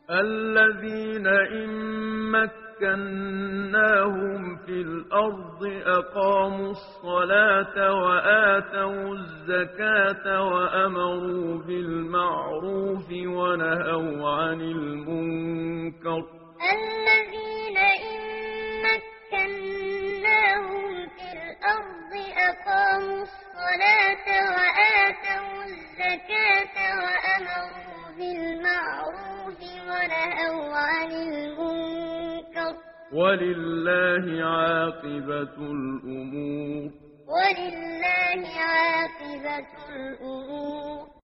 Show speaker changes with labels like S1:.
S1: الذين إن مكناهم في الأرض أقاموا الصلاة وآتوا الزكاة وأمروا بالمعروف ونهوا عن المنكر
S2: الذين إن مكناهم في الأرض أقاموا الصلاة وآتوا الزكاة وأمروا بالمعروف ونهوا عن المنكر
S1: ولله عاقبة الأمور
S2: ولله عاقبة الأمور